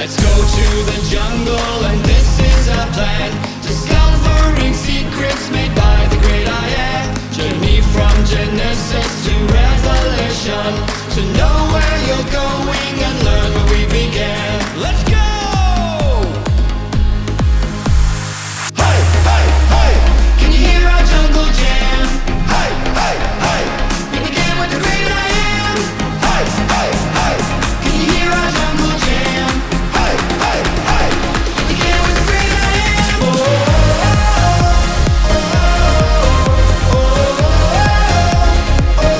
Let's go to the jungle and this is our plan. Discovering secrets made by the great I am. Journey from Genesis to Revelation. To know where you're going and learn where we began. Let's go! Hey, hey, hey! Can you hear our jungle jam? Hey, hey, hey! We began with the great I am. Hey, hey, hey! Can you hear our jungle jam? Hey, hey, hey! We began with the great I am. Oh, oh, oh, oh,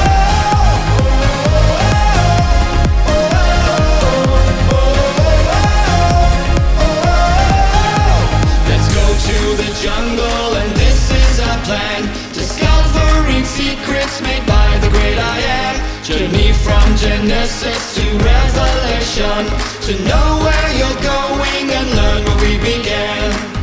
Let's go to the jungle and this is our plan. Discovering secrets made by the great I am. Journey from Genesis to Revelation. To know where you're going and learn where we began.